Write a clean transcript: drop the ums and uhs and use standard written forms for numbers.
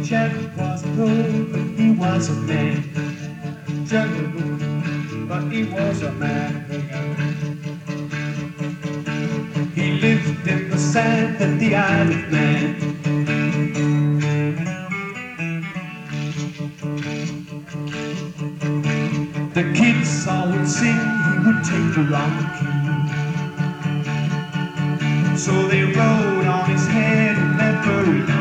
Jack was old, but he was a man. Jack was old, but he was a man. He lived in the sand at the Isle of Man. The kids all would sing, he would take the wrong key. So they rode on his head and they buried him.